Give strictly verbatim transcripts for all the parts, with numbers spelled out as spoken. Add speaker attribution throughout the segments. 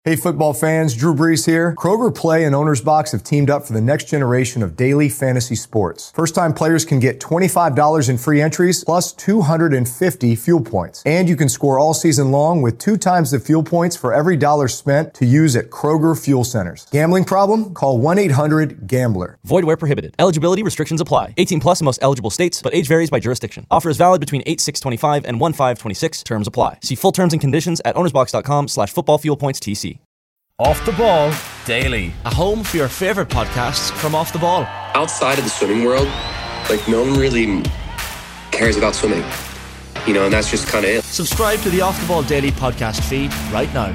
Speaker 1: Hey football fans, Drew Brees here. Kroger Play and Owner's Box have teamed up for the next generation of daily fantasy sports. First-time players can get twenty-five dollars in free entries plus two hundred fifty fuel points. And you can score all season long with two times the fuel points for every dollar spent to use at Kroger Fuel Centers. Gambling problem? Call one eight hundred gambler.
Speaker 2: Void where prohibited. Eligibility restrictions apply. eighteen plus in most eligible states, but age varies by jurisdiction. Offer is valid between eight six twenty-five and one five twenty-six. Terms apply. See full terms and conditions at ownersbox.com slash football fuel points TC.
Speaker 3: Off the Ball Daily.
Speaker 4: A home for your favourite podcasts from Off the Ball.
Speaker 5: Outside of the swimming world, like no one really cares about swimming. You know, and that's just kind of it.
Speaker 4: Subscribe to the Off the Ball Daily podcast feed right now.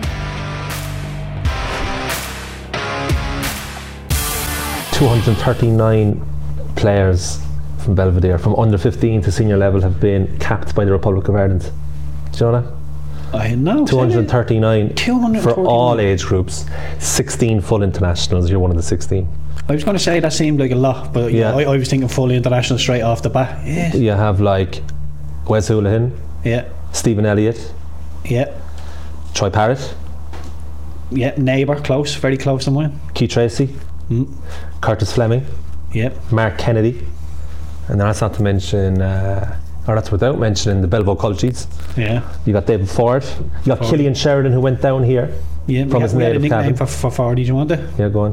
Speaker 6: two hundred thirty-nine players from Belvedere, from under fifteen to senior level, have been capped by the Republic of Ireland. Do you know that?
Speaker 7: I know.
Speaker 6: two hundred thirty-nine
Speaker 7: two hundred thirty-nine
Speaker 6: for all age groups, sixteen full internationals. You're one of the sixteen.
Speaker 7: I was going to say that seemed like a lot, but yeah, I, I was thinking full international straight off the bat. Yeah.
Speaker 6: You have like Wes Houlihan,
Speaker 7: yeah,
Speaker 6: Stephen Elliott,
Speaker 7: yeah,
Speaker 6: Troy Parrott,
Speaker 7: yeah, neighbour, close, very close to mine.
Speaker 6: Keith Tracy,
Speaker 7: mm.
Speaker 6: Curtis Fleming,
Speaker 7: yeah,
Speaker 6: Mark Kennedy, and that's not to mention. Uh, Or that's without mentioning the Belvo Culchies.
Speaker 7: Yeah.
Speaker 6: You got David Ford. You got Ford. Killian Sheridan, who went down here
Speaker 7: yeah,
Speaker 6: from
Speaker 7: yeah,
Speaker 6: his
Speaker 7: we
Speaker 6: native
Speaker 7: had a nickname
Speaker 6: cabin.
Speaker 7: for, for Ford, do you want it?
Speaker 6: Yeah, go on.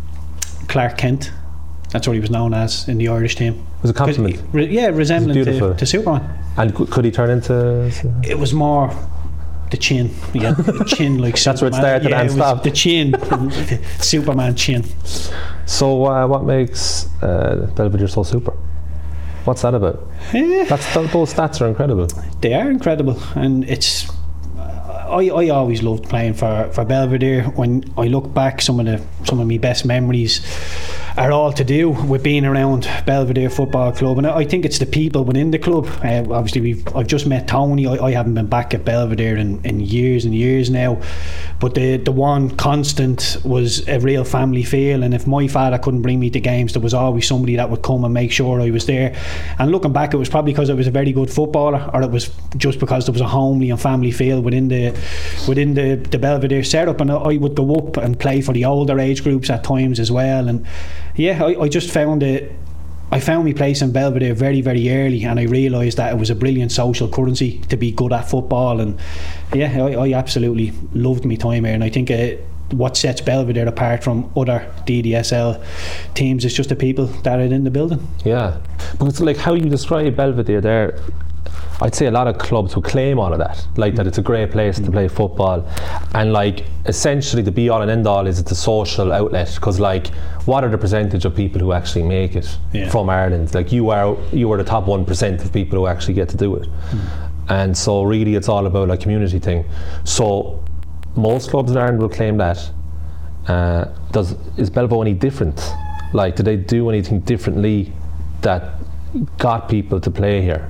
Speaker 7: Clark Kent. That's what he was known as in the Irish team.
Speaker 6: It was a compliment.
Speaker 7: Re, yeah, resembling to, to Superman.
Speaker 6: And c- could he turn into...
Speaker 7: It was more the chin. Yeah, the chin like
Speaker 6: That's
Speaker 7: Superman.
Speaker 6: where it started
Speaker 7: yeah,
Speaker 6: and
Speaker 7: it
Speaker 6: stopped.
Speaker 7: The chin. Superman chin.
Speaker 6: So uh, what makes uh, Belvedere so super? What's that about?
Speaker 7: Yeah.
Speaker 6: That's, those stats are incredible.
Speaker 7: They are incredible, and it's. I, I always loved playing for, for Belvedere. When I look back, some of the some of my best memories are all to do with being around Belvedere Football Club, and I think it's the people within the club. Uh, obviously, we've I've just met Tony. I, I haven't been back at Belvedere in, in years and years now, but the the one constant was a real family feel. And if my father couldn't bring me to games, there was always somebody that would come and make sure I was there. And looking back, it was probably because I was a very good footballer, or it was just because there was a homely and family feel within the within the, the Belvedere setup. And I would go up and play for the older age groups at times as well. And yeah, I, I just found it I found my place in Belvedere very very early, and I realised that it was a brilliant social currency to be good at football. And yeah, I, I absolutely loved my time here, and I think uh, what sets Belvedere apart from other D D S L teams is just the people that are in the building.
Speaker 6: Yeah, because like how you describe Belvedere there, I'd say a lot of clubs would claim all of that, like mm. that it's a great place mm. to play football, and like essentially the be all and end all is it's a social outlet, because like what are the percentage of people who actually make it yeah. from Ireland? Like you are you are the top one percent of people who actually get to do it. Mm. And so really it's all about a community thing. So most clubs in Ireland will claim that. Uh, does is Belvo any different? Like, do they do anything differently that got people to play here?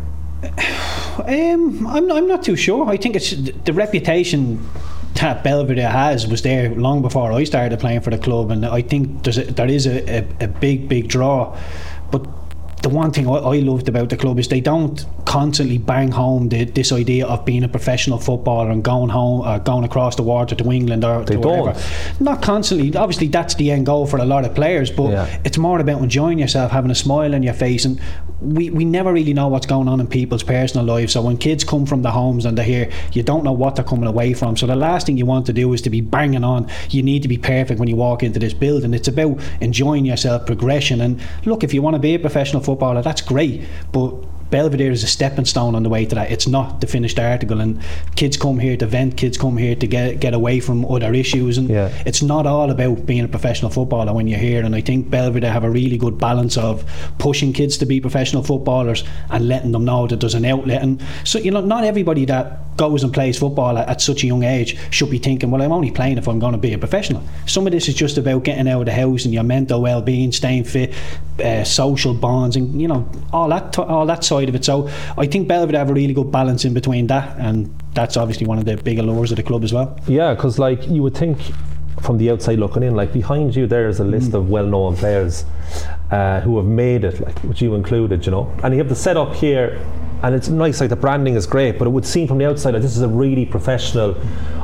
Speaker 7: Um, I'm I'm not too sure. I think it's the reputation that Belvedere has was there long before I started playing for the club, and I think there's a, there is a, a, a big big draw. But the one thing I, I loved about the club is they don't constantly bang home the, this idea of being a professional footballer and going home, uh, going across the water to England or
Speaker 6: they
Speaker 7: to
Speaker 6: don't.
Speaker 7: wherever. Not constantly. Obviously, that's the end goal for a lot of players, but
Speaker 6: yeah.
Speaker 7: it's more about enjoying yourself, having a smile on your face, and we, we never really know what's going on in people's personal lives. So when kids come from the homes and they're here, you don't know what they're coming away from. So the last thing you want to do is to be banging on. You need to be perfect when you walk into this building. It's about enjoying yourself, progression, and look, if you want to be a professional footballer, that's great, but Belvedere is a stepping stone on the way to that. It's not the finished article, and kids come here to vent, kids come here to get get away from other issues, and
Speaker 6: yeah.
Speaker 7: it's not all about being a professional footballer when you're here. And I think Belvedere have a really good balance of pushing kids to be professional footballers and letting them know that there's an outlet. And so, you know, not everybody that goes and plays football at, at such a young age should be thinking, well, I'm only playing if I'm going to be a professional. Some of this is just about getting out of the house and your mental well-being, staying fit, uh, social bonds, and you know, all that t- all that side of it. So I think Belvedere have a really good balance in between that, and that's obviously one of the big allures of the club as well.
Speaker 6: Yeah, because like you would think from the outside looking in, like behind you there's a list mm. of well-known players uh, who have made it, like which you included, you know, and you have the setup here, and it's nice, like the branding is great, but it would seem from the outside that like, this is a really professional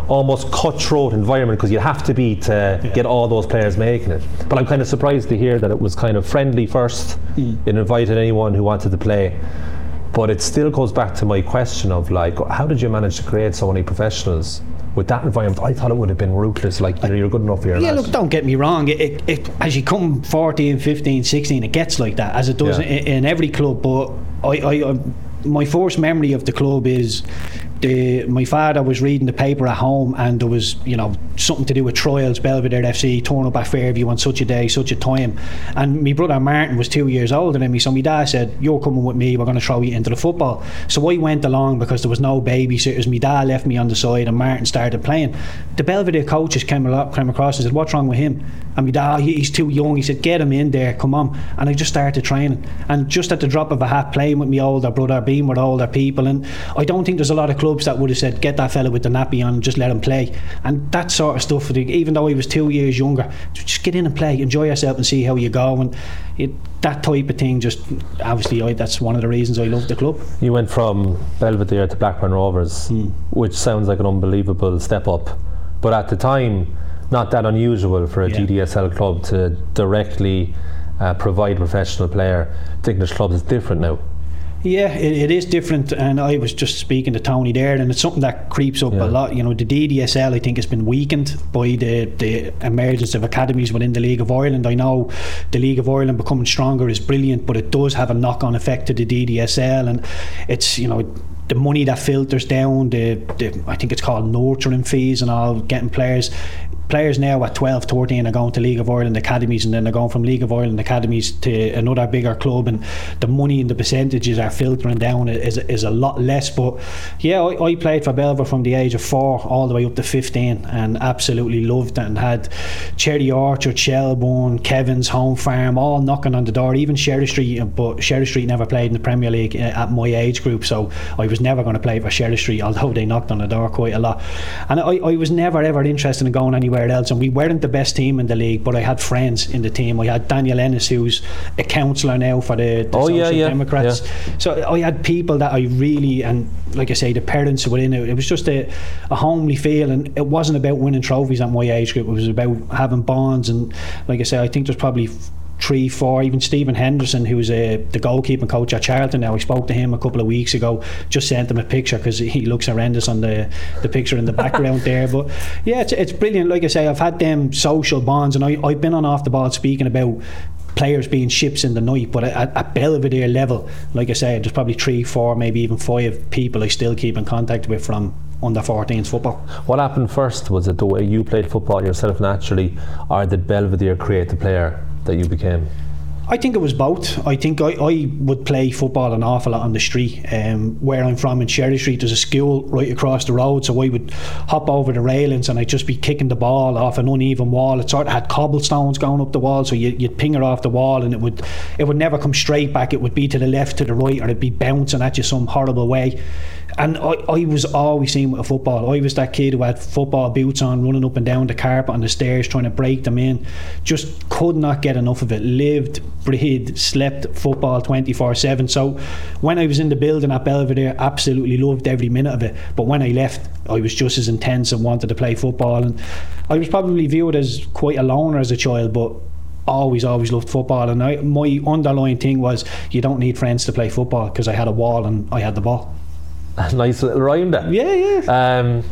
Speaker 6: almost cutthroat environment because you have to be to yeah. get all those players making it. But I'm kind of surprised to hear that it was kind of friendly first. Mm. It invited anyone who wanted to play. But it still goes back to my question of like, how did you manage to create so many professionals with that environment? I thought it would have been ruthless, like, you know, you're good enough for your
Speaker 7: Yeah,
Speaker 6: lad.
Speaker 7: look, don't get me wrong, it, it, it, as you come fourteen, fifteen, sixteen, it gets like that, as it does yeah. in, in every club. But I, I, I, my first memory of the club is the, my father was reading the paper at home, and there was, you know, something to do with trials, Belvedere F C turn up at Fairview on such a day, such a time, and my brother Martin was two years older than me, so my dad said, you're coming with me, we're going to throw you into the football. So I went along because there was no babysitters. My dad left me on the side and Martin started playing. The Belvedere coaches came, came across and said, what's wrong with him? And my dad, he's too young. He said, get him in there, come on. And I just started training, and just at the drop of a hat, playing with my older brother, being with older people. And I don't think there's a lot of clubs that would have said, get that fella with the nappy on, just let him play. And that sort of stuff, even though he was two years younger, just get in and play, enjoy yourself and see how you go. And it, that type of thing, just obviously I, that's one of the reasons I love the club.
Speaker 6: You went from Belvedere to Blackburn Rovers, mm. which sounds like an unbelievable step up, but at the time not that unusual for a yeah. G D S L club to directly uh, provide a professional player. I think English clubs is different now.
Speaker 7: Yeah, it, it is different, and I was just speaking to Tony there, and it's something that creeps up yeah. a lot. You know, the D D S L I think has been weakened by the, the emergence of academies within the League of Ireland. I know the League of Ireland becoming stronger is brilliant, but it does have a knock-on effect to the D D S L, and it's, you know, the money that filters down, the, the I think it's called nurturing fees and all, getting players. Players now at twelve, thirteen are going to League of Ireland academies, and then they're going from League of Ireland academies to another bigger club, and the money and the percentages are filtering down is, is a lot less. But yeah, I, I played for Belver from the age of four all the way up to fifteen, and absolutely loved it, and had Cherry Orchard, Shelbourne, Kevin's, Home Farm all knocking on the door, even Sherry Street. But Sherry Street never played in the Premier League at my age group, so I was never going to play for Sherry Street, although they knocked on the door quite a lot. And I, I was never ever interested in going anywhere else, and we weren't the best team in the league, but I had friends in the team. I had Daniel Ennis, who's a councillor now for the, the
Speaker 6: oh,
Speaker 7: Social
Speaker 6: yeah, yeah.
Speaker 7: Democrats. Yeah. So I had people that I really, and like I say, the parents were in it. It was just a, a homely feel, and it wasn't about winning trophies at my age group. It was about having bonds, and like I say, I think there's probably three, four, even Stephen Henderson, who's a, the goalkeeping coach at Charlton now. I spoke to him a couple of weeks ago, just sent him a picture because he looks horrendous on the, the picture in the background there. But yeah, it's, it's brilliant. Like I say, I've had them social bonds, and I, I've been on Off the Ball speaking about players being ships in the night, but at, at Belvedere level, like I say, there's probably three, four, maybe even five people I still keep in contact with from under fourteens football. What
Speaker 6: happened first? Was it the way you played football yourself naturally, or did Belvedere create the player that you became?
Speaker 7: I think it was both. I think I, I would play football an awful lot on the street. Um, where I'm from in Sherry Street, there's a school right across the road, so I would hop over the railings and I'd just be kicking the ball off an uneven wall. It sort of had cobblestones going up the wall, so you, you'd ping it off the wall, and it would it would never come straight back. It would be to the left, to the right, or it'd be bouncing at you some horrible way. And I, I was always seen with a football. I was that kid who had football boots on, running up and down the carpet on the stairs, trying to break them in. Just could not get enough of it. Lived, breathed, slept football twenty-four seven. So when I was in the building at Belvedere, absolutely loved every minute of it. But when I left, I was just as intense and wanted to play football. And I was probably viewed as quite a loner as a child, but always always loved football. And I, my underlying thing was, you don't need friends to play football, because I had a wall and I had the ball.
Speaker 6: Nice little rhyme there.
Speaker 7: Yeah, yeah.
Speaker 6: Um,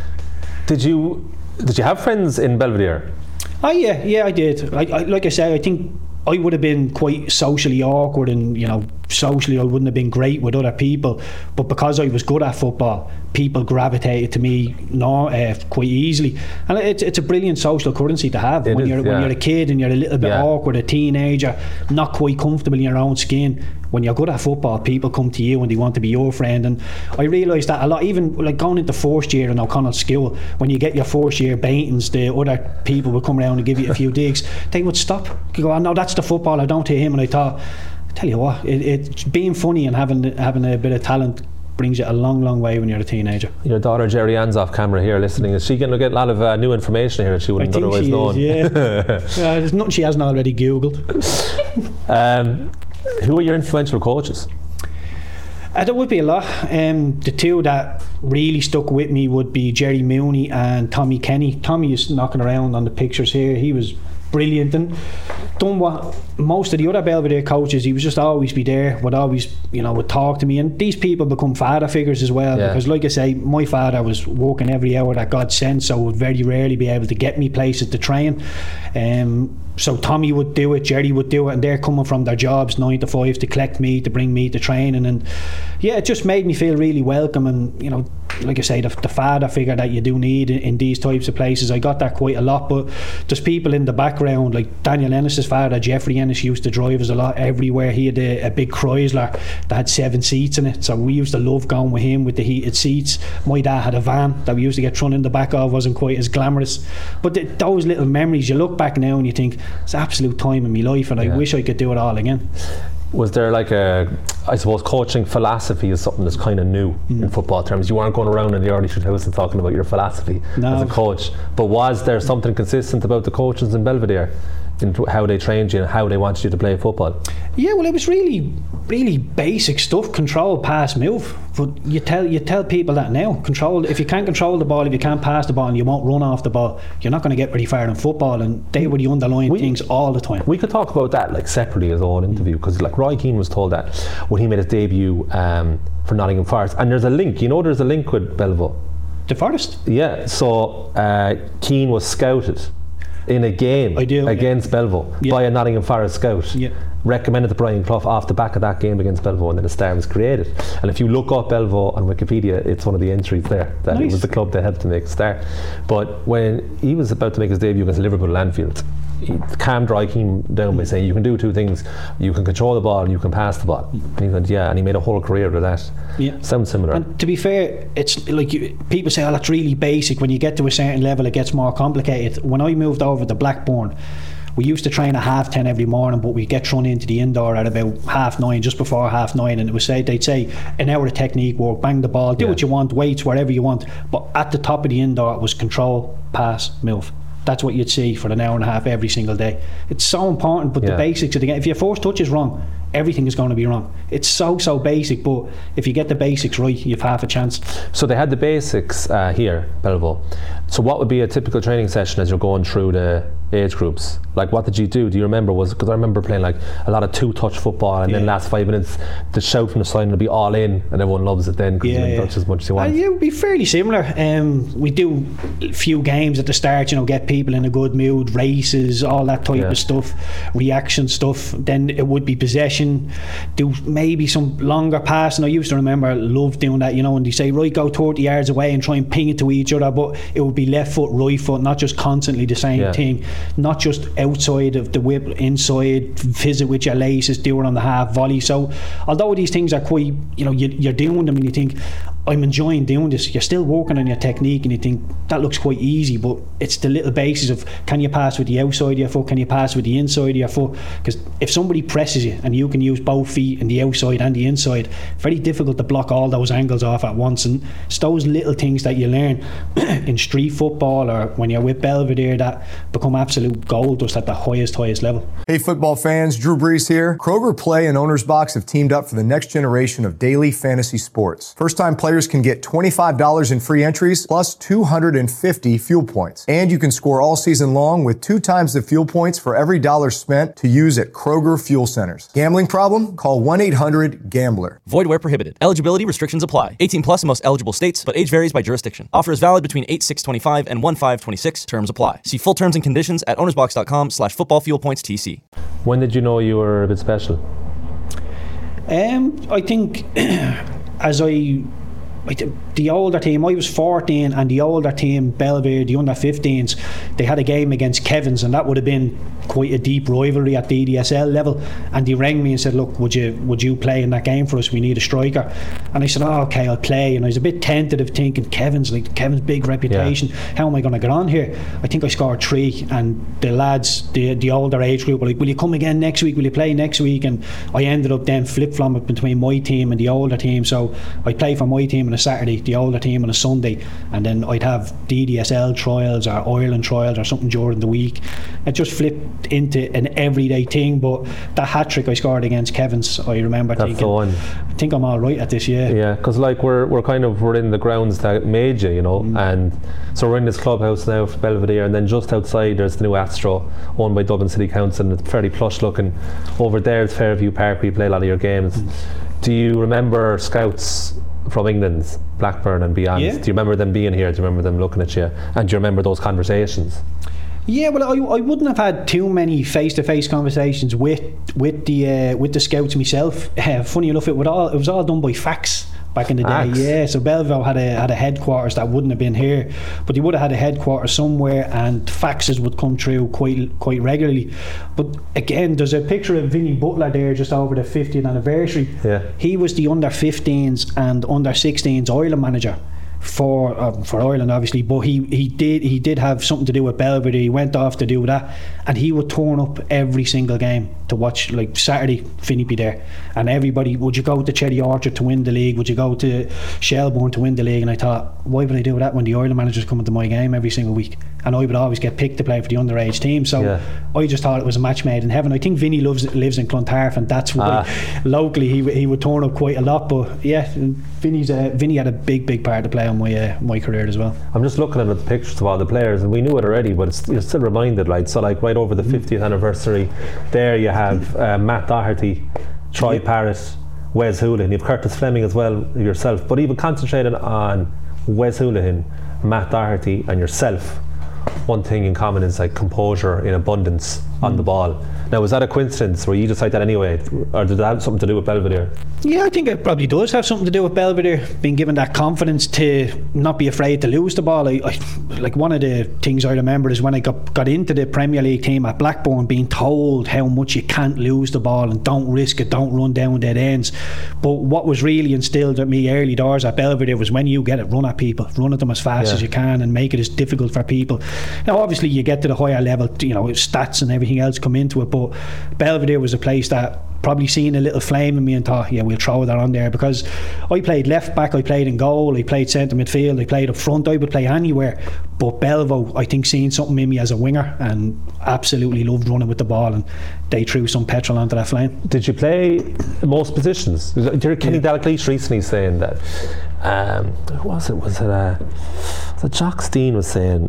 Speaker 6: did you did you have friends in Belvedere?
Speaker 7: Oh yeah, yeah, I did. I, I, like I said, I think I would have been quite socially awkward, and you know, socially I wouldn't have been great with other people. But because I was good at football, people gravitated to me no, uh, quite easily, and it's it's a brilliant social currency to have. It when is, you're yeah. when you're a kid and you're a little bit yeah. awkward, a teenager, not quite comfortable in your own skin. When you're good at football, people come to you and they want to be your friend. And I realised that a lot, even like going into first year in O'Connell School, when you get your first year baitings, the other people would come around and give you a few digs. They would stop. You go, oh, no, that's the footballer, don't hit him. And I thought, I tell you what, it, it being funny and having having a bit of talent brings you a long, long way when you're a teenager.
Speaker 6: Your daughter Jerry Ann's off camera here listening. Is she going to get a lot of uh, new information here that she wouldn't otherwise
Speaker 7: she
Speaker 6: known?
Speaker 7: Is, yeah. yeah, there's nothing she hasn't already Googled.
Speaker 6: um, who are your influential coaches?
Speaker 7: Uh, there would be a lot. Um, the two that really stuck with me would be Jerry Mooney and Tommy Kenny. Tommy is knocking around on the pictures here. He was brilliant and done what most of the other Belvedere coaches, he would just always be there, would always, you know, would talk to me. And these people become father figures as well, yeah. Because like I say, my father was working every hour that God sent, so would very rarely be able to get me places to train. Um, so Tommy would do it, Jerry would do it, and they're coming from their jobs nine to five to collect me, to bring me to training. And yeah, it just made me feel really welcome. And you know, like I say, the, the father figure that you do need in, in these types of places, I got that quite a lot. But there's people in the background like Daniel Ennis's father, Jeffrey Ennis, used to drive us a lot everywhere. He had a, a big Chrysler that had seven seats in it, so we used to love going with him with the heated seats. My dad had a van that we used to get thrown in the back of, wasn't quite as glamorous, but the, those little memories, you look back now and you think it's absolute time in my life, and yeah. I wish I could do it all again.
Speaker 6: Was there like a, I suppose coaching philosophy is something that's kind of new mm. in football terms. You weren't going around in the early two thousands talking about your philosophy no. as a coach, but was there something consistent about the coaches in Belvedere in how they trained you and how they wanted you to play football?
Speaker 7: Yeah, well, it was really really basic stuff: control, pass, move. But you tell you tell people that now, control. If you can't control the ball, if you can't pass the ball and you won't run off the ball, you're not going to get very far in football. And they were the underlying we, things all the time.
Speaker 6: We could talk about that like separately as a whole interview, because like Roy Keane was told that when he made his debut um, for Nottingham Forest, and there's a link, you know, there's a link with Belleville.
Speaker 7: The Forest?
Speaker 6: Yeah, so uh, Keane was scouted in a game
Speaker 7: do,
Speaker 6: against
Speaker 7: yeah.
Speaker 6: Belleville
Speaker 7: yeah.
Speaker 6: by a Nottingham Forest scout,
Speaker 7: yeah.
Speaker 6: recommended to Brian Clough off the back of that game against Belleville, and then a star was created. And if you look up Belleville on Wikipedia, it's one of the entries there that nice. It was the club that helped to make a star. But when he was about to make his debut against Liverpool at Anfield, he calmed Roy Keane down by saying you can do two things: you can control the ball and you can pass the ball. And he went, yeah, and he made a whole career of that. Yeah, sounds similar.
Speaker 7: And to be fair, it's like you, people say, oh, that's really basic. When you get to a certain level, it gets more complicated. When I moved over to Blackburn, we used to train at half ten every morning, but we'd get thrown into the indoor at about half nine, just before half nine, and it was say they'd say an hour of technique work, bang the ball, do yeah. what you want, weights, wherever you want. But at the top of the indoor, it was control, pass, move. That's what you'd see for an hour and a half every single day. It's so important, but yeah. the basics of the game, if your first touch is wrong, everything is going to be wrong. It's so so basic, but if you get the basics right, you've half a chance.
Speaker 6: So they had the basics uh, here, Belleville. So what would be a typical training session as you're going through the age groups? Like, what did you do? Do you remember? Was because I remember playing like a lot of two-touch football, and yeah. then last five minutes the shout from the side will be all in, and everyone loves it then because yeah, you can yeah. touch as much as you want.
Speaker 7: Uh, yeah, it would be fairly similar. Um, we do a few games at the start, you know, get people in a good mood, races, all that type yeah. of stuff, reaction stuff. Then it would be possession, do maybe some longer passing. I used to remember, love doing that, you know, and they say, right, go thirty yards away and try and ping it to each other, but it would be left foot, right foot, not just constantly the same yeah. thing, not just outside of the whip, inside, visit with your laces, do it on the half volley. So although these things are quite, you know, you, you're doing them and you think, I'm enjoying doing this, you're still working on your technique and you think that looks quite easy, but it's the little basis of, can you pass with the outside of your foot, can you pass with the inside of your foot? Because if somebody presses you and you can use both feet and the outside and the inside, very difficult to block all those angles off at once. And it's those little things that you learn in street football or when you're with Belvedere that become absolute gold dust at the highest highest level.
Speaker 1: Hey football fans, Drew Brees here. Kroger Play and Owner's Box have teamed up for the next generation of daily fantasy sports. First time players can get twenty-five dollars in free entries plus two hundred fifty fuel points. And you can score all season long with two times the fuel points for every dollar spent to use at Kroger fuel centers. Gambling problem? Call one eight hundred gambler.
Speaker 2: Void where prohibited. Eligibility restrictions apply. eighteen plus in most eligible states, but age varies by jurisdiction. Offer is valid between eight six twenty-five and one five twenty-six. Terms apply. See full terms and conditions at ownersbox.com slash football fuel points TC.
Speaker 6: When did you know you were a bit special?
Speaker 7: Um, I think as I... the older team, I was fourteen, and the older team, Belvedere, the under fifteens, they had a game against Kevin's, and that would have been quite a deep rivalry at the E D S L level. And they rang me and said, look, would you would you play in that game for us? We need a striker. And I said, oh, okay, I'll play. And I was a bit tentative, thinking Kevin's like Kevin's big reputation, yeah. how am I going to get on here? I think I scored three, and the lads, the the older age group, were like, will you come again next week? Will you play next week? And I ended up then flip-flopping between my team and the older team. So I play for my team on a Saturday, the older team on a Sunday, and then I'd have D D S L trials or Ireland trials child or something during the week. It just flipped into an everyday thing. But that hat trick I scored against Kevin's, I remember
Speaker 6: That's
Speaker 7: thinking,
Speaker 6: the one.
Speaker 7: I think I'm all right at this, yeah.
Speaker 6: Yeah, because like we're we're kind of we're in the grounds that made you, you know, mm. and so we're in this clubhouse now for Belvedere, and then just outside there's the new Astro, owned by Dublin City Council, and it's fairly plush looking. Over there it's Fairview Park, where you play a lot of your games. Mm. Do you remember scouts from England, Blackburn and beyond?
Speaker 7: Yeah.
Speaker 6: Do you remember them being here? Do you remember them looking at you? And do you remember those conversations?
Speaker 7: Yeah, well, I, I wouldn't have had too many face-to-face conversations with with the uh, with the scouts myself. Uh, funny enough, it would all it was all done by fax back in the
Speaker 6: Fax.
Speaker 7: day. Yeah, so Belleville had a had a headquarters that wouldn't have been here, but they would have had a headquarters somewhere, and faxes would come through quite quite regularly. But again, there's a picture of Vinnie Butler there just over the fiftieth anniversary.
Speaker 6: Yeah,
Speaker 7: he was the under fifteens and under sixteens Ireland manager for um, for Ireland, obviously, but he, he did he did have something to do with Belvedere. He went off to do that, and he would turn up every single game to watch. Like Saturday, Vinny be there, and everybody, would you go to Cherry Orchard to win the league? Would you go to Shelbourne to win the league? And I thought, why would I do that when the Ireland manager's coming to my game every single week? And I would always get picked to play for the underage team, so yeah. I just thought it was a match made in heaven. I think Vinny lives lives in Clontarf, and that's why ah. locally he he would turn up quite a lot. But yeah, Vinny's uh, Vinny had a big big part to play on my uh, my career as well.
Speaker 6: I'm just looking at the pictures of all the players, and we knew it already, but it's, you're still reminded. Like so, like right over the fiftieth anniversary, there you have uh, Matt Doherty, Troy yep. Parrott, Wes Houlihan. You have Curtis Fleming as well yourself, but even concentrating on Wes Houlihan, Matt Doherty, and yourself. One thing in common is like composure in abundance on mm. the ball. Now, was that a coincidence? Were you just like that anyway, or did that have something to do with Belvedere?
Speaker 7: Yeah, I think it probably does have something to do with Belvedere. Being given that confidence to not be afraid to lose the ball. I, I like one of the things I remember is when I got got into the Premier League team at Blackburn, being told how much you can't lose the ball and don't risk it, don't run down dead ends. But what was really instilled at me early doors at Belvedere was when you get it, run at people, run at them as fast
Speaker 6: yeah.
Speaker 7: as you can, and make it as difficult for people. Now, obviously, you get to the higher level, you know, stats and everything else come into it. But Belvedere was a place that probably seen a little flame in me and thought, yeah, we'll throw that on there, because I played left back, I played in goal, I played centre midfield, I played up front, I would play anywhere. But Belvo, I think, seen something in me as a winger and absolutely loved running with the ball, and they threw some petrol onto that flame.
Speaker 6: Did you play most positions? Kenny yeah. Dalglish recently saying that um, who was it? Was it uh, was it Jock Steen was saying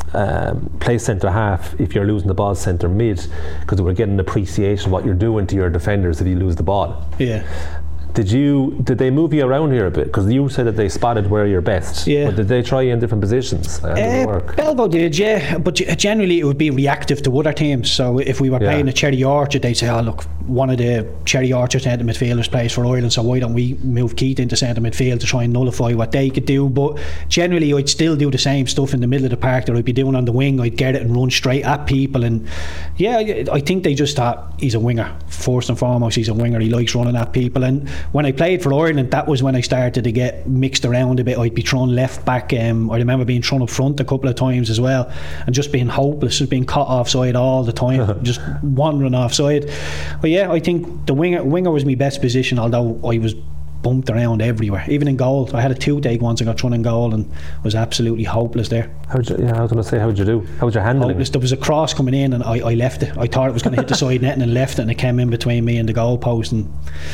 Speaker 6: Um, play centre half if you're losing the ball, centre mid, because we're getting an appreciation of what you're doing to your defenders if you lose the ball.
Speaker 7: Yeah.
Speaker 6: Did you did they move you around here a bit? Because you said that they spotted where you're best.
Speaker 7: Yeah.
Speaker 6: But did they try you in different positions? How did it work?
Speaker 7: Belvo did, yeah. But generally it would be reactive to other teams. So if we were
Speaker 6: yeah.
Speaker 7: playing a Cherry Orchard, they'd say, oh look, one of the Cherry Orchard centre midfielders plays for Ireland, so why don't we move Keith into centre midfield to try and nullify what they could do. But generally I'd still do the same stuff in the middle of the park that I'd be doing on the wing. I'd get it and run straight at people, and yeah, I think they just thought he's a winger. First and foremost, he's a winger. He likes running at people. And when I played for Ireland, that was when I started to get mixed around a bit. I'd be thrown left back. Um, I remember being thrown up front a couple of times as well, and just being hopeless, just being caught offside all the time, just wandering offside. But yeah, I think the winger winger was my best position, although I was bumped around everywhere, even in goal. I had a toothache once. I got thrown in goal and was absolutely hopeless there.
Speaker 6: How'd you, yeah, I was going to say, how'd you do? How was your handling?
Speaker 7: Hopeless. There was a cross coming in and I, I left it. I thought it was going to hit the side net and then left it, and it came in between me and the goal post, and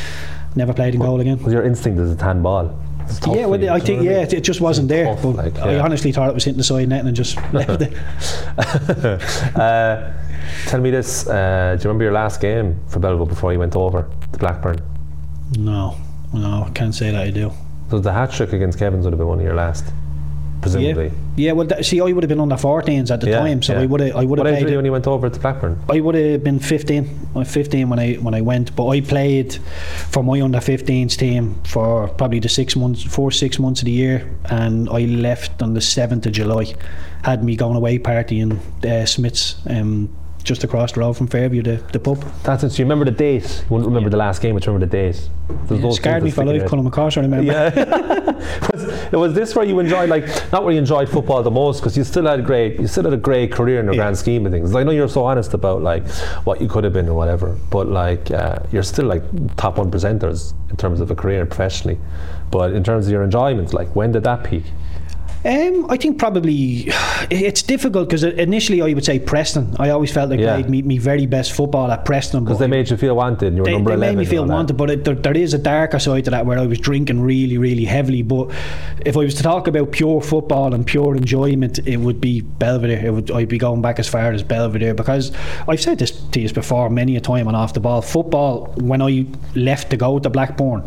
Speaker 7: never played in
Speaker 6: what,
Speaker 7: goal again.
Speaker 6: Was your instinct as a handball?
Speaker 7: Yeah, well, I think yeah, it, it just wasn't there.
Speaker 6: Tough,
Speaker 7: but
Speaker 6: like, yeah.
Speaker 7: I honestly thought it was hitting the side net and just left it.
Speaker 6: uh, tell me this: uh, do you remember your last game for Belvo before you went over to Blackburn?
Speaker 7: No, no, I can't say that I do.
Speaker 6: So the hat trick against Kevin's would have been one of your last, presumably.
Speaker 7: Yeah, yeah well, th- see, I would have been under fourteens at the
Speaker 6: yeah,
Speaker 7: time, so
Speaker 6: yeah.
Speaker 7: I would have. I would have
Speaker 6: played. What age
Speaker 7: were
Speaker 6: were you when you went over to Blackburn?
Speaker 7: I would have been fifteen. I was fifteen when I when I went, but I played for my under fifteens team for probably the six months, four six months of the year, and I left on the seventh of July. Had me going away party in uh, Smith's. Um, just across the road from Fairview, the, the pub.
Speaker 6: That's it. So you remember the date? You wouldn't remember yeah. the last game, but you remember the date.
Speaker 7: Yeah, it scared me for life, Colin McCarthy, I remember.
Speaker 6: Yeah. was, was this where you enjoyed, like, not where you enjoyed football the most, because you still had a great, you still had a great career in the yeah. grand scheme of things. I know you're so honest about like what you could have been or whatever, but like uh, you're still like top one percenters in terms of a career professionally. But in terms of your enjoyment, like when did that peak?
Speaker 7: Um, I think probably it's difficult because initially I would say Preston. I always felt like
Speaker 6: Yeah.
Speaker 7: I played me, me very best football at Preston.
Speaker 6: Because
Speaker 7: but
Speaker 6: they made you feel wanted and you were
Speaker 7: They,
Speaker 6: number
Speaker 7: they
Speaker 6: eleven.
Speaker 7: made me feel
Speaker 6: and all
Speaker 7: wanted,
Speaker 6: that.
Speaker 7: but it, there, there is a darker side to that where I was drinking really, really heavily. But if I was to talk about pure football and pure enjoyment, it would be Belvedere. It would, I'd be going back as far as Belvedere, because I've said this to you before many a time on Off the Ball. Football, when I left to go to Blackburn,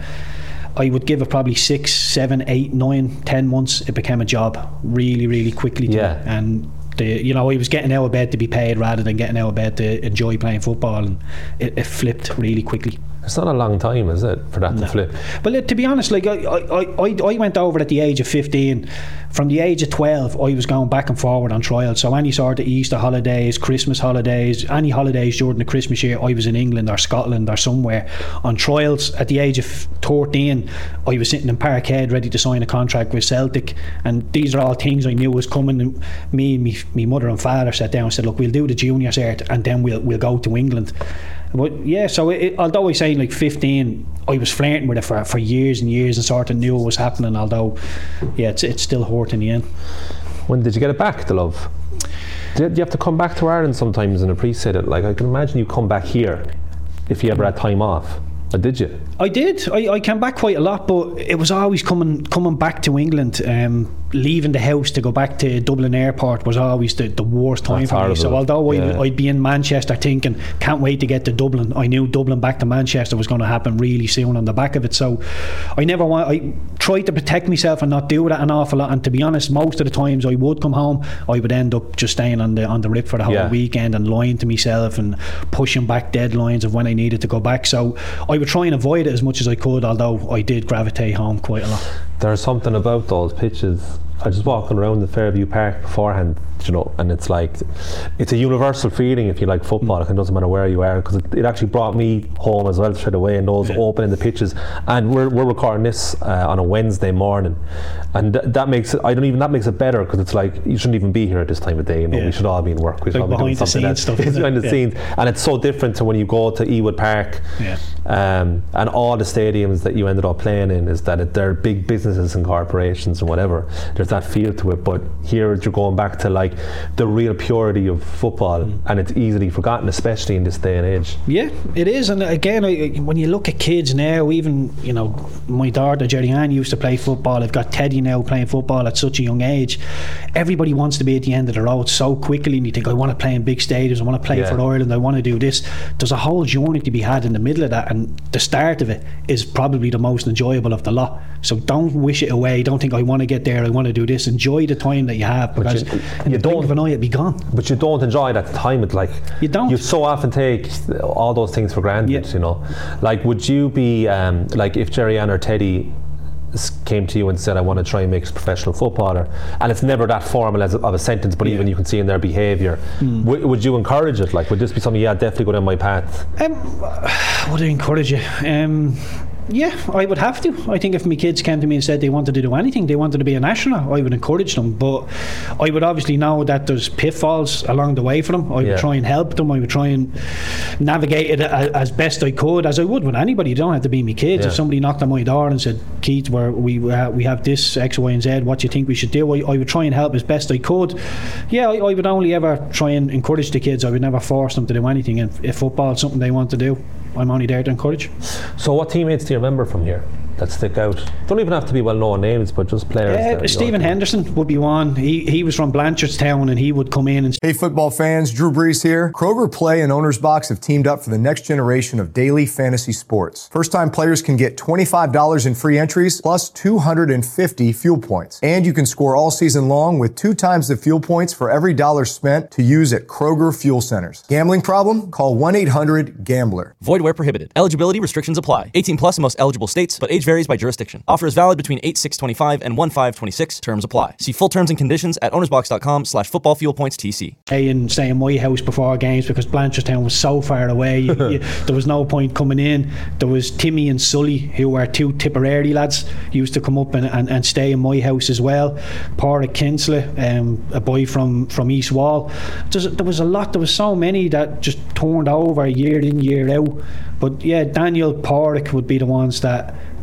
Speaker 7: I would give it probably six, seven, eight, nine, ten months. It became a job really, really quickly. To
Speaker 6: Yeah.
Speaker 7: me. And the, you know, I was getting out of bed to be paid rather than getting out of bed to enjoy playing football, and it, it flipped really quickly.
Speaker 6: It's not a long time, is it, for that
Speaker 7: No.
Speaker 6: to flip?
Speaker 7: But uh, to be honest, like I, I, I, I went over at the age of fifteen. From the age of twelve, I was going back and forward on trials. So any sort of Easter holidays, Christmas holidays, any holidays during the Christmas year, I was in England or Scotland or somewhere on trials. At the age of thirteen, I was sitting in Parkhead ready to sign a contract with Celtic. And these are all things I knew was coming. And me and me, me mother and father sat down and said, look, we'll do the juniors here and then we'll, we'll go to England. But yeah, so it, although I say like fifteen, I was flirting with it for, for years and years and sort of knew it was happening, although yeah, it's, it's still hurt in the end.
Speaker 6: When did you get it back, the love? Did you have to come back to Ireland sometimes and appreciate it? Like, I can imagine you come back here if you ever had time off. Or did you?
Speaker 7: I did. I, I came back quite a lot, but it was always coming coming back to England. Um, leaving the house to go back to Dublin Airport was always the, the worst time
Speaker 6: That's
Speaker 7: for
Speaker 6: horrible.
Speaker 7: me. So although
Speaker 6: Yeah.
Speaker 7: I'd, I'd be in Manchester thinking, can't wait to get to Dublin, I knew Dublin back to Manchester was going to happen really soon on the back of it. So I never want. I tried to protect myself and not do that an awful lot. And to be honest, most of the times I would come home, I would end up just staying on the on the rip for the whole
Speaker 6: Yeah.
Speaker 7: weekend and lying to myself and pushing back deadlines of when I needed to go back. So I would try and avoid it as much as I could, although I did gravitate home quite a lot.
Speaker 6: There's something about those pitches. I was just walking around the Fairview Park beforehand, you know, and it's like, it's a universal feeling if you like football. It doesn't matter where you are, because it, it actually brought me home as well straight away, and those
Speaker 7: Yeah.
Speaker 6: opening the pitches. And we're, we're recording this uh, on a Wednesday morning, and th- that makes it, I don't even, that makes it better, because it's like, you shouldn't even be here at this time of day, you know,
Speaker 7: Yeah.
Speaker 6: we should all be in work. We should
Speaker 7: Like
Speaker 6: all be doing
Speaker 7: behind the
Speaker 6: something
Speaker 7: scenes
Speaker 6: else.
Speaker 7: stuff,
Speaker 6: It's
Speaker 7: isn't it?
Speaker 6: behind the
Speaker 7: Yeah.
Speaker 6: scenes, and it's so different to when you go to Ewood Park.
Speaker 7: Yeah.
Speaker 6: Um, and all the stadiums that you ended up playing in, is that it, they're big businesses and corporations and whatever. There's that feel to it, but here you're going back to like the real purity of football, mm. and it's easily forgotten, especially in this day and age.
Speaker 7: Yeah, it is. And again, I, when you look at kids now, even, you know, my daughter Jerry Ann used to play football. I've got Teddy now playing football at such a young age. Everybody wants to be at the end of the road so quickly, and you think, I want to play in big stadiums, I want to play
Speaker 6: Yeah.
Speaker 7: for Ireland, I want to do this. There's a whole journey to be had in the middle of that, and the start of it is probably the most enjoyable of the lot. So don't wish it away. Don't think, I want to get there, I want to do this. Enjoy the time that you have, because
Speaker 6: you-
Speaker 7: in
Speaker 6: you
Speaker 7: the blink
Speaker 6: don't-
Speaker 7: of an eye it'll be gone.
Speaker 6: But you don't enjoy it at the time. It's like
Speaker 7: You don't.
Speaker 6: You so often take all those things for granted.
Speaker 7: Yeah.
Speaker 6: You know, like would you be um, like if Jerry Ann or Teddy s- came to you and said, I want to try and make a professional footballer, and it's never that formal as a, of a sentence, but
Speaker 7: Yeah.
Speaker 6: even you can see in their behaviour,
Speaker 7: Mm.
Speaker 6: w- would you encourage it? Like, would this be something, yeah, definitely go down my path?
Speaker 7: Um, would I encourage you? Um, yeah, I would have to. I think if my kids came to me and said they wanted to do anything, they wanted to be a national, I would encourage them. But I would obviously know that there's pitfalls along the way for them. I
Speaker 6: Yeah.
Speaker 7: would try and help them. I would try and navigate it a- as best I could, as I would with anybody. You don't have to be my kids.
Speaker 6: Yeah.
Speaker 7: If somebody knocked on my door and said, Keith, we're, we we have, we have this X, Y and Z, what do you think we should do? I, I would try and help as best I could. Yeah, I, I would only ever try and encourage the kids. I would never force them to do anything. If, if football is something they want to do, I'm only there to encourage.
Speaker 6: So what teammates do you remember from here that stick out? Don't even have to be well-known names, but just players.
Speaker 7: Uh,
Speaker 6: that, you
Speaker 7: Stephen
Speaker 6: know,
Speaker 7: Henderson would be one. He he was from Blanchardstown, and he would come in and
Speaker 1: Hey football fans, Drew Brees here. Kroger Play and Owner's Box have teamed up for the next generation of daily fantasy sports. First-time players can get twenty-five dollars in free entries plus two hundred fifty fuel points. And you can score all season long with two times the fuel points for every dollar spent to use at Kroger Fuel Centers. Gambling problem? Call one eight hundred gambler.
Speaker 2: Void where prohibited. Eligibility restrictions apply. eighteen plus in most eligible states, but age varies by jurisdiction. Offer is valid between eight six twenty-five and one five twenty-six. Terms apply. See full terms and conditions at ownersbox.com slash football fuel points TC.
Speaker 7: stay in, stay in my house before games because Blanchardstown was so far away. You, you, there was no point coming in. There was Timmy and Sully, who were two Tipperary lads, used to come up and, and, and stay in my house as well. Pádraig Kinsley, um, a boy from, from East Wall. There's, there was a lot, there was so many that just turned over year in, year out. But yeah, Daniel, Pádraig would be the ones that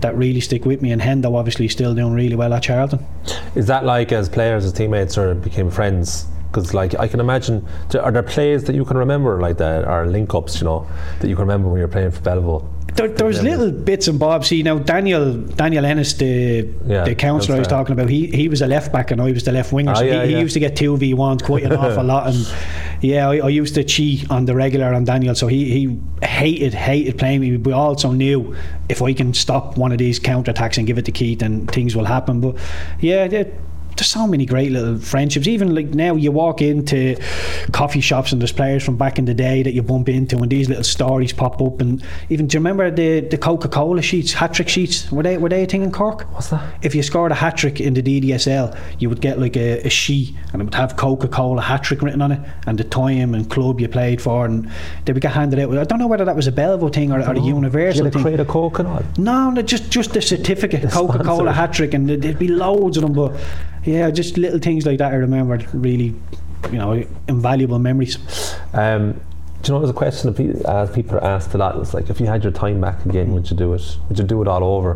Speaker 7: that really stick with me. And Hendo obviously still doing really well at Charlton.
Speaker 6: Is that like as players, as teammates, or became friends? Because like I can imagine, are there plays that you can remember like that, or link-ups, you know, that you can remember when you're playing for Belleville?
Speaker 7: There, there's little bits and bobs. See, now Daniel Daniel Ennis, the
Speaker 6: Yeah,
Speaker 7: the counsellor I was
Speaker 6: that's
Speaker 7: talking about, he he was a left back and I was the left winger.
Speaker 6: Ah,
Speaker 7: so
Speaker 6: yeah,
Speaker 7: he, he
Speaker 6: yeah.
Speaker 7: used to get two v ones quite an awful lot. And yeah, I, I used to cheat on the regular on Daniel. So he, he hated hated playing me. We also knew if I can stop one of these counter attacks and give it to Keith, then things will happen. But yeah, it, there's so many great little friendships. Even like now you walk into coffee shops and there's players from back in the day that you bump into and these little stories pop up. And even, do you remember the, the Coca-Cola sheets, hat-trick sheets? Were they, were they a thing in Cork?
Speaker 6: What's that?
Speaker 7: If you scored a hat-trick in the D D S L, you would get like a, a sheet and it would have Coca-Cola hat-trick written on it and the time and club you played for, and they would get handed out. I don't know whether that was a Belleville thing or, or a Universal
Speaker 6: Did you
Speaker 7: thing.
Speaker 6: get a crate of Coke and all?
Speaker 7: No, no, just just the certificate,
Speaker 6: The
Speaker 7: Coca-Cola
Speaker 6: sponsor.
Speaker 7: hat-trick, and there'd be loads of them. But yeah, just little things like that I remember, really, you know, invaluable memories.
Speaker 6: Um, do you know, there's a question that pe- uh, people are asked a lot. It's like, if you had your time back again, would you do it? Would you do it all over?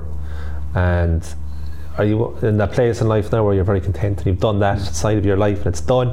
Speaker 6: And are you in that place in life now where you're very content and you've done that side of your life and it's done?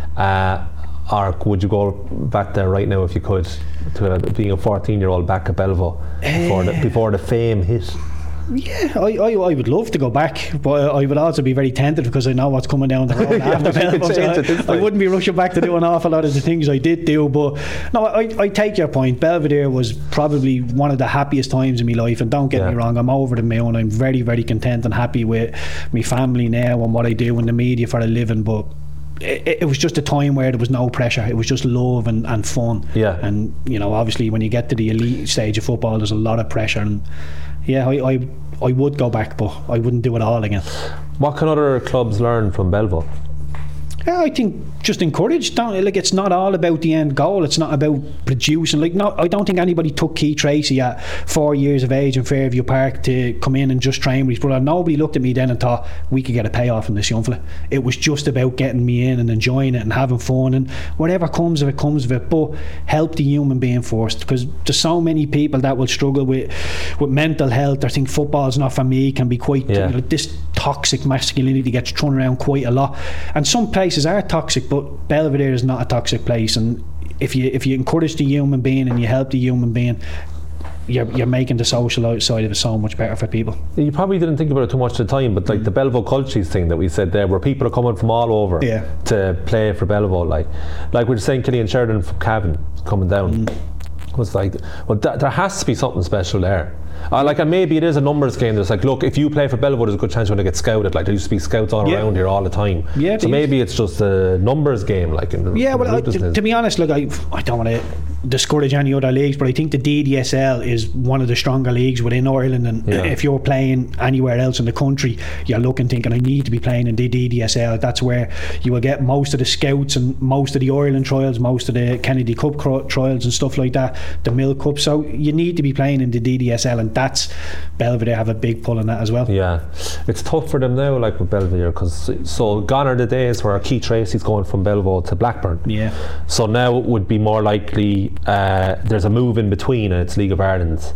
Speaker 6: Uh, or would you go back there right now if you could, to uh, being a fourteen year old back at Belleville before, the, before the fame hit?
Speaker 7: Yeah, I, I, I would love to go back, but I would also be very tempted because I know what's coming down the road after Belleville. So
Speaker 6: change it this
Speaker 7: I, I
Speaker 6: time.
Speaker 7: wouldn't be rushing back to do an awful lot of the things I did do. But no, I, I take your point. Belvedere was probably one of the happiest times in my life, and don't get
Speaker 6: Yeah.
Speaker 7: me wrong, I'm over the moon. I'm very, very content and happy with my family now and what I do in the media for a living. But It, it was just a time where there was no pressure. It was just love and, and fun.
Speaker 6: Yeah.
Speaker 7: And you know, obviously, when you get to the elite stage of football, there's a lot of pressure. And yeah, I I, I would go back, but I wouldn't do it all again.
Speaker 6: What can other clubs learn from Belleville?
Speaker 7: Yeah, I think just encourage. Don't, like, it's not all about the end goal. It's not about producing. Like, no, I don't think anybody took Keith Tracy at four years of age in Fairview Park to come in and just train with his brother. Nobody looked at me then and thought we could get a payoff from this young fella. It was just about getting me in and enjoying it and having fun, and whatever comes of it comes of it. But help the human being first, because there's so many people that will struggle with with mental health or think football's not for me. Can be quite
Speaker 6: Yeah.
Speaker 7: you know, this toxic masculinity gets thrown around quite a lot, and some places are toxic, but Belvedere is not a toxic place. And if you if you encourage the human being and you help the human being, you're, you're making the social side of it so much better for people.
Speaker 6: You probably didn't think about it too much at the time, but like the Belleville Cultures thing that we said there, where people are coming from all over
Speaker 7: Yeah.
Speaker 6: to play for Belleville, like like we were saying, Killian Sheridan from Cavan coming down, was like, well, th- there has to be something special there. Uh, like, and maybe it is a numbers game. There's like, look, if you play for Belleville, there's a good chance you're going to get scouted. Like, there used to be scouts all
Speaker 7: Yeah.
Speaker 6: around here all the time.
Speaker 7: Yeah,
Speaker 6: so
Speaker 7: they
Speaker 6: maybe it's just a numbers game, like in the
Speaker 7: Yeah, well, I, to,
Speaker 6: ruthlessness.
Speaker 7: to be honest, look, I, I don't want to discourage any other leagues, but I think the D D S L is one of the stronger leagues within Ireland. And
Speaker 6: Yeah.
Speaker 7: if you're playing anywhere else in the country, you're looking, thinking, I need to be playing in the D D S L. That's where you will get most of the scouts and most of the Ireland trials, most of the Kennedy Cup cro- trials and stuff like that, the Mill Cup. So you need to be playing in the D D S L, and that's Belvedere have a big pull on that as well.
Speaker 6: Yeah, it's tough for them now, like with Belvedere, because so gone are the days where Keith Tracy's going from Belleville to Blackburn.
Speaker 7: Yeah.
Speaker 6: So now it would be more likely uh, there's a move in between and it's League of Ireland.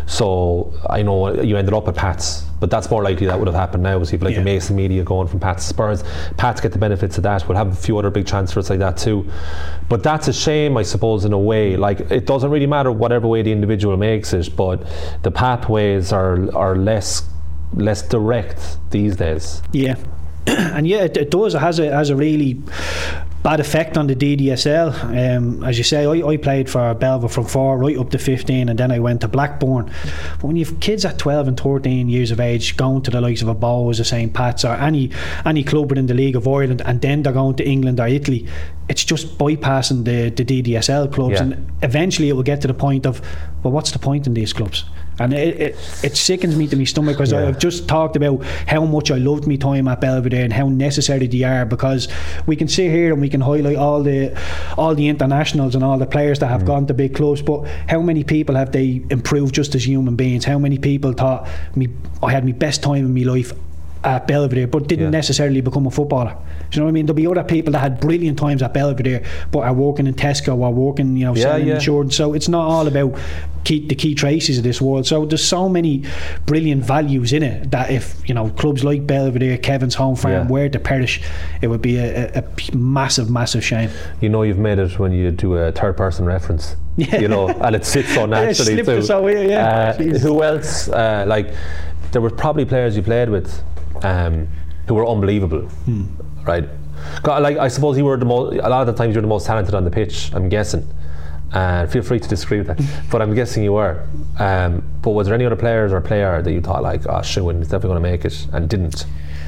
Speaker 6: So I know you ended up at Pats, but that's more likely that would have happened now. So you've like
Speaker 7: Yeah.
Speaker 6: a Mason Media going from Pats to Spurs. Pats get the benefits of that. We'll have a few other big transfers like that too. But that's a shame, I suppose, in a way. Like, it doesn't really matter whatever way the individual makes it, but the pathways are are less less direct these days.
Speaker 7: Yeah, and yeah, it, it does. It has a has a really bad effect on the D D S L. Um, as you say, I, I played for Belleville from four right up to fifteen, and then I went to Blackburn. But when you've kids at twelve and thirteen years of age going to the likes of a Bows or Saint Pat's or any any club within the League of Ireland, and then they're going to England or Italy, it's just bypassing the, the D D S L clubs.
Speaker 6: Yeah.
Speaker 7: And eventually it will get to the point of, well, what's the point in these clubs? And it, it, it sickens me to my stomach, because
Speaker 6: Yeah.
Speaker 7: I've just talked about how much I loved my time at Belvedere and how necessary they are, because we can sit here and we can highlight all the all the internationals and all the players that have
Speaker 6: Mm.
Speaker 7: gone to big clubs, but how many people have they improved just as human beings? How many people thought me I had my best time in my life at Belvedere but didn't
Speaker 6: Yeah.
Speaker 7: necessarily become a footballer. Do you know what I mean? There'll be other people that had brilliant times at Belvedere but are working in Tesco or working, you know,
Speaker 6: Yeah,
Speaker 7: selling
Speaker 6: yeah.
Speaker 7: insurance. So it's not all about key, the key traces of this world. So there's so many brilliant values in it that if, you know, clubs like Belvedere, Kevin's Home Farm
Speaker 6: Yeah.
Speaker 7: were to perish, it would be a, a, a massive, massive shame.
Speaker 6: You know you've made it when you do a third person reference.
Speaker 7: Yeah.
Speaker 6: You know, and it sits so
Speaker 7: Yeah, it
Speaker 6: naturally
Speaker 7: slipped
Speaker 6: too.
Speaker 7: us away, yeah.
Speaker 6: Uh,
Speaker 7: Jeez.
Speaker 6: who else? Uh, like, there were probably players you played with um, who were unbelievable,
Speaker 7: Hmm.
Speaker 6: right? God, like, I suppose you were the most. A lot of the times you're the most talented on the pitch. I'm guessing. Uh, feel free to disagree with that, but I'm guessing you were. Um, but was there any other players or player that you thought like, oh, Shuin is definitely going to make it, and didn't?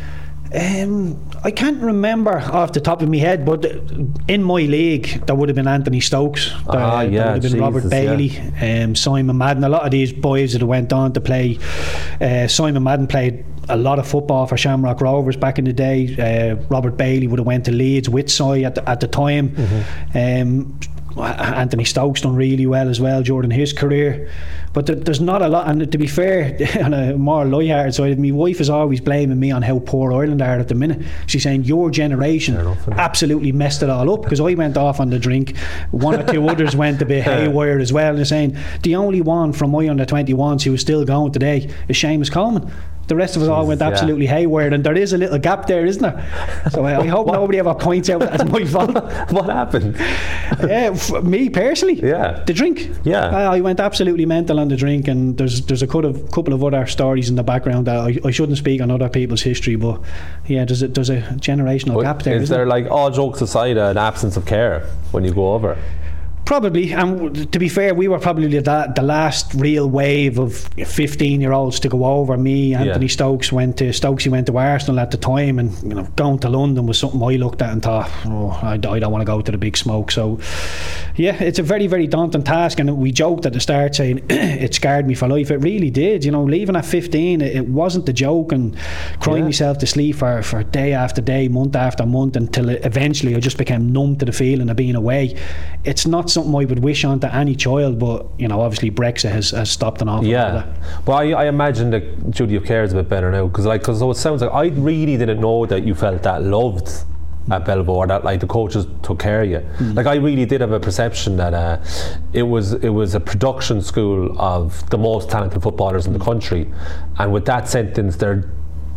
Speaker 7: Um, I can't remember off the top of my head, but in my league there would have been Anthony Stokes, there,
Speaker 6: Ah,
Speaker 7: there
Speaker 6: yeah,
Speaker 7: would have been
Speaker 6: Jesus,
Speaker 7: Robert Bailey, um, Simon Madden. A lot of these boys that went on to play. Uh, Simon Madden played a lot of football for Shamrock Rovers back in the day. Uh, Robert Bailey would have went to Leeds with Soy at the, at the time. Mm-hmm. Um, Anthony Stokes done really well as well during his career, but there, there's not a lot. And to be fair, on a more light-hearted side, my wife is always blaming me on how poor Ireland are at the minute. She's saying your generation
Speaker 6: enough,
Speaker 7: absolutely messed it all up because I went off on the drink, one or two others went a bit haywire as well. And they're saying the only one from my under twenty-ones who is still going today is Seamus Coleman. The rest of us all went
Speaker 6: yeah.
Speaker 7: absolutely haywire, and there is a little gap there, isn't there? So I, I hope nobody ever points out that it's my fault.
Speaker 6: What happened?
Speaker 7: Yeah, f- me personally,
Speaker 6: Yeah.
Speaker 7: the drink.
Speaker 6: Yeah.
Speaker 7: I, I went absolutely mental on the drink, and there's there's a couple of, couple of other stories in the background that I, I shouldn't speak on other people's history, but yeah, there's a, there's a generational gap there.
Speaker 6: Is
Speaker 7: isn't
Speaker 6: there,
Speaker 7: there?
Speaker 6: like, all jokes aside, an absence of care when you go over?
Speaker 7: Probably, and to be fair, we were probably the, the last real wave of fifteen year olds to go over. Me, Anthony
Speaker 6: Yeah.
Speaker 7: Stokes went to Stokesy went to Arsenal at the time, and you know, going to London was something I looked at and thought, oh, I, I don't want to go to the big smoke. So yeah, it's a very, very daunting task, and we joked at the start saying it scarred me for life. It really did. You know, leaving at fifteen, it, it wasn't the joke, and crying
Speaker 6: Yeah.
Speaker 7: myself to sleep for, for day after day, month after month, until it, eventually I just became numb to the feeling of being away. It's not something I would wish on to any child, but you know, obviously Brexit has, has stopped an awful lot of
Speaker 6: Yeah,
Speaker 7: that.
Speaker 6: but I, I imagine that Judy of Care is a bit better now, because like, because it sounds like I really didn't know that you felt that loved at Belvoir, that like the coaches took care of you. Mm. Like I really did have a perception that uh, it was it was a production school of the most talented footballers in the country, and with that sentence there.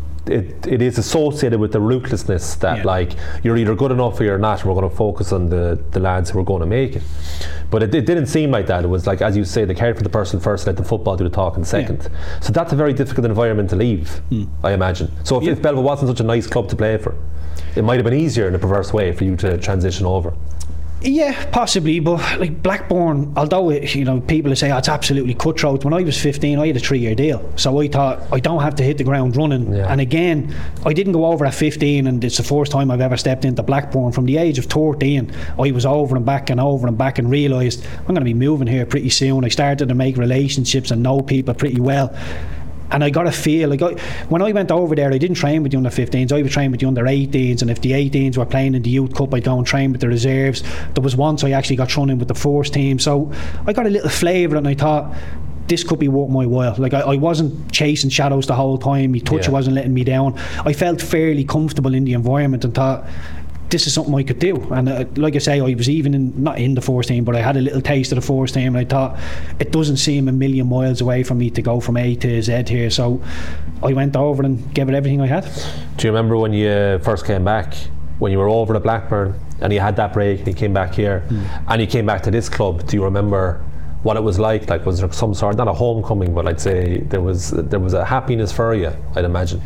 Speaker 6: It, it is associated with the ruthlessness that yeah. like you're either good enough or you're not, and we're going to focus on the, the lads who are going to make it. But it, it didn't seem like that. It was like, as you say, they cared for the person first, let the football do the talking second. Yeah. So that's a very difficult environment to leave, mm. I imagine. So if, yeah. if Belvoir wasn't such a nice club to play for, it might have been easier in a perverse way for you to transition over.
Speaker 7: Yeah, possibly, but like Blackburn, although it, you know, people say oh, it's absolutely cutthroat. When I was fifteen, I had a three-year deal, so I thought I don't have to hit the ground running. Yeah. And again, I didn't go over at fifteen, and it's the first time I've ever stepped into Blackburn. From the age of thirteen, I was over and back and over and back, and realised I'm going to be moving here pretty soon. I started to make relationships and know people pretty well. And I got a feel, like I, when I went over there, I didn't train with the under fifteens, I would train with the under eighteens, and if the eighteens were playing in the Youth Cup, I'd go and train with the reserves. There was once I actually got thrown in with the first team, so I got a little flavour, and I thought, this could be worth my while. Like I, I wasn't chasing shadows the whole time, my touch yeah. wasn't letting me down. I felt fairly comfortable in the environment and thought, this is something I could do. And uh, like I say, I was even in, not in the first team, but I had a little taste of the first team, and I thought it doesn't seem a million miles away from me to go from A to Z here. So I went over and gave it everything I had.
Speaker 6: Do you remember when you first came back, when you were over at Blackburn and you had that break and you came back here mm. and you came back to this club? Do you remember what it was like? Like, was there some sort, not a homecoming, but I'd say there was there was a happiness for you, I'd imagine?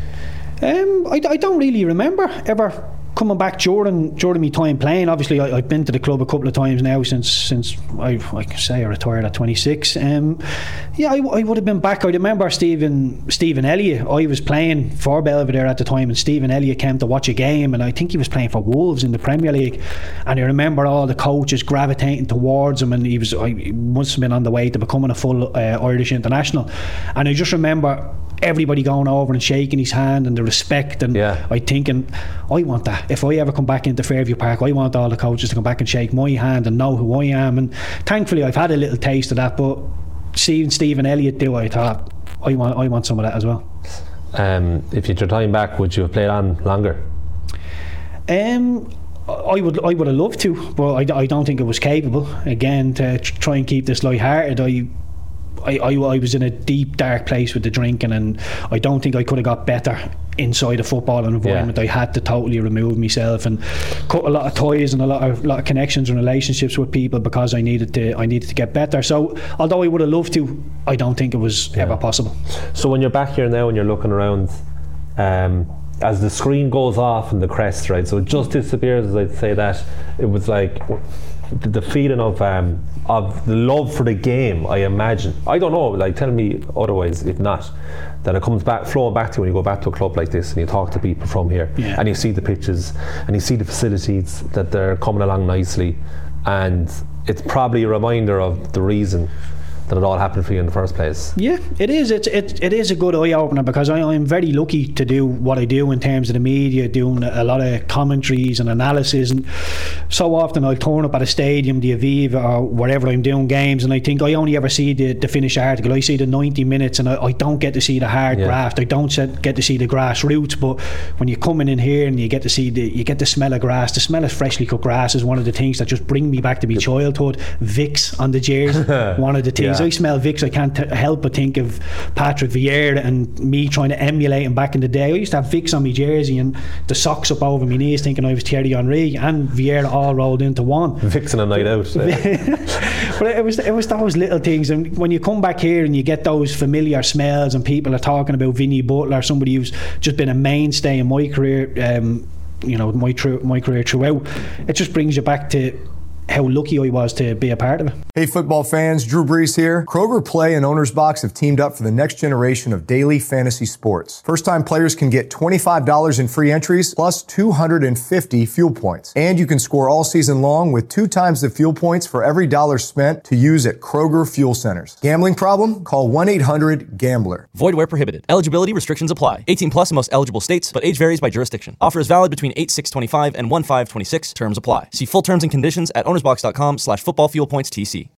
Speaker 7: Um, I, I don't really remember ever coming back during during my time playing. Obviously I, I've been to the club a couple of times now since since I, I can say I retired at twenty-six. Um, yeah, I, I would have been back. I remember Stephen Stephen Elliott. I was playing for Belvedere at the time, and Stephen Elliott came to watch a game, and I think he was playing for Wolves in the Premier League. And I remember all the coaches gravitating towards him, and he was I, he must have been on the way to becoming a full uh, Irish international. And I just remember everybody going over and shaking his hand, and the respect, and
Speaker 6: yeah.
Speaker 7: I thinking, I want that. If I ever come back into Fairview Park, I want all the coaches to come back and shake my hand and know who I am. And thankfully I've had a little taste of that, but seeing Stephen Elliott do, I thought I want I want some of that as well.
Speaker 6: Um, if you had your time back, would you have played on longer?
Speaker 7: Um, I would I would have loved to, but I, I don't think it was capable. Again, to try and keep this light-hearted, I, I, I, I was in a deep, dark place with the drinking, and I don't think I could have got better inside a football environment. Yeah. I had to totally remove myself and cut a lot of ties and a lot of lot of connections and relationships with people because I needed to I needed to get better. So although I would have loved to, I don't think it was yeah. ever possible. So
Speaker 6: when you're back here now and you're looking around, um, as the screen goes off and the crest, right, so it just disappears, as I'd say that, it was like the feeling of um, of the love for the game, I imagine. I don't know, like, tell me otherwise if not, that it comes back, flowing back to you when you go back to a club like this and you talk to people from here, yeah. and you see the pitches and you see the facilities, that they're coming along nicely, and it's probably a reminder of the reason that it all happened for you in the first place.
Speaker 7: Yeah, it is. It's it, it is a good eye opener, because I, I'm very lucky to do what I do in terms of the media, doing a lot of commentaries and analysis. And so often I'll turn up at a stadium, the Aviva or wherever I'm doing games, and I think I only ever see the, the finished article. I see the ninety minutes, and I, I don't get to see the hard yeah. graft. I don't get to see the grassroots. But when you're coming in here and you get to see the, you get the smell of grass. The smell of freshly cut grass is one of the things that just bring me back to my childhood. Vicks on the jersey, one of the things. Yeah. I smell Vicks, I can't t- help but think of Patrick Vieira and me trying to emulate him back in the day. I used to have Vicks on my jersey and the socks up over my knees, thinking I was Thierry Henry and Vieira all rolled into one.
Speaker 6: Vicks and a night out.
Speaker 7: But it was it was those little things, and when you come back here and you get those familiar smells and people are talking about Vinny Butler, somebody who's just been a mainstay in my career, um, you know, my tr- my career throughout, it just brings you back to how lucky I was to be a part of it.
Speaker 1: Hey football fans, Drew Brees here. Kroger Play and Owner's Box have teamed up for the next generation of daily fantasy sports. First-time players can get twenty-five dollars in free entries plus two hundred fifty fuel points. And you can score all season long with two times the fuel points for every dollar spent to use at Kroger Fuel Centers. Gambling problem? Call one eight hundred gambler.
Speaker 2: Void where prohibited. Eligibility restrictions apply. eighteen plus in most eligible states, but age varies by jurisdiction. Offer is valid between eight six twenty-five and one five twenty-six. Terms apply. See full terms and conditions at ownersbox dot com slash football fuel points T C.